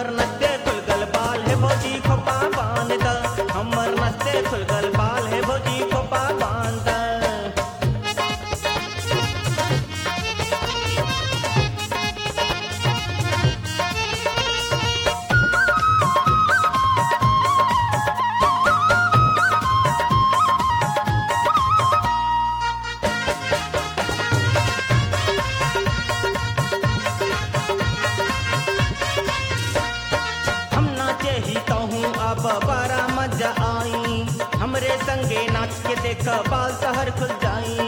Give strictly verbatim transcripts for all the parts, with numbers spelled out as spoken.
हमर नत्ते खुलगल बाल है भौजी खोपा बांध हमर नत्ते खुलगल बाल है भौजी खोपा बांध अब बड़ा मजा आई हमरे संगे नाच के देख बाल तहर खुल जाई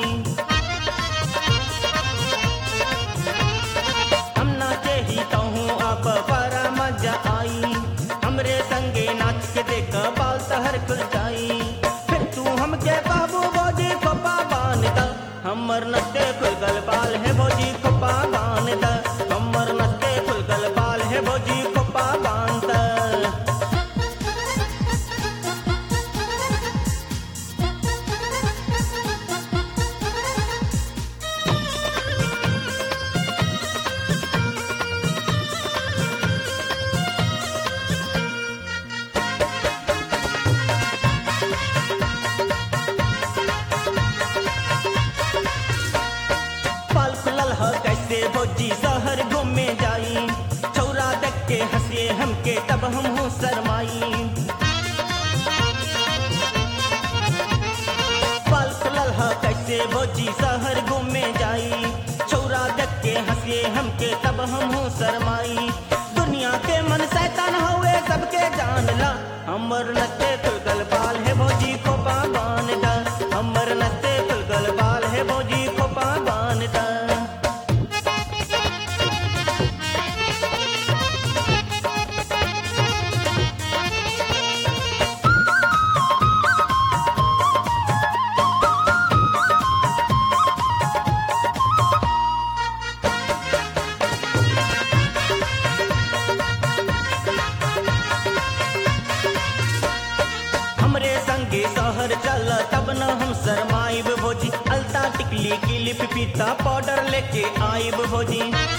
हम नाचे ही तो हूँ अब बड़ा मजा आई हमरे संगे नाच के देख बाल तहर खुल जाई फिर तू हमके बाबू भौजी खोपा बांध हमर नत्ते खुलगल बाल है भौजी खोपा बांध हमर नत्ते खुलगल बाल है भौजी खोपा बांध कैसे भौजी शहर घूमे जाई छौरा देख के हंसे हमके तब हम हूँ शरमाई पल खुलल है कैसे भौजी शहर घूमे जाई छौरा देख के हंसे हमके तब हम हूँ शरमाई दुनिया के मन शैतान हुए सबके जान ला हमर नत्ते खुलगल बाल है भौजी खोपा बांध हमर नत्ते खुलगल बाल है भौजी खोपा बांध शहर चल तब न हम शरमाइब भौजी अलता टिकली क्लिप पीता पाउडर लेके आइब भौजी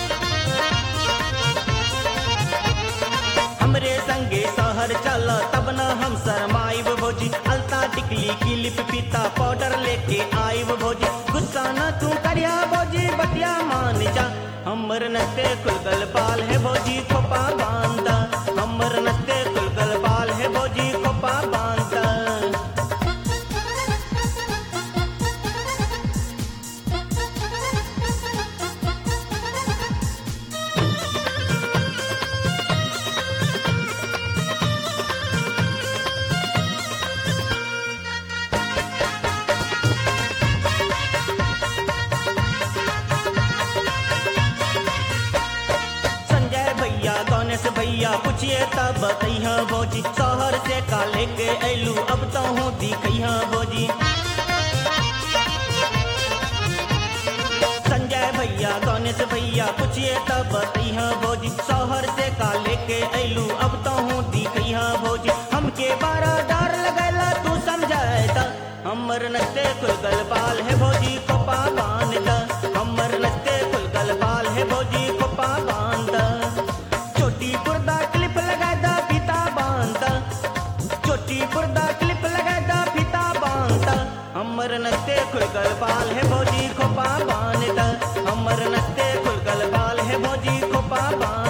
हमरे संगे शहर चल तब न हम शरमाइब भौजी अलता टिकली क्लिप पीता पाउडर लेके आइब भौजी गुस्सा न तू करिया भौजी बतिया मान जा हमर नत्ते खुलगल बाल है भौजी खोपा बांध हमर नत्ते खुलगल बाल है भौजी खोपा बांध गणेश भैया पूछिए तब बतैया भौजी शहर से का लेके ऐलू अब तो हूँ दिखैया भौजी संजय भैया गणेश भैया पूछिए तब बतैया भौजी शहर से का लेके ऐलू अब तो हूँ दिखैया भौजी हमके बारह डर लगैला तू समझाए त हमर नत्ते खुलगल बाल है भौजी खोपा बांध हमर नत्ते खुलगल बाल है भौजी खोपा बांध छोटी पुर्दा क्लिप लगा दा फीता बांध छोटी पुर्दा क्लिप लगा दा फीता बांध हमर नत्ते खुलगल बाल है भौजी खोपा बांध हमर नत्ते खुलगल बाल है भौजी खोपा बांध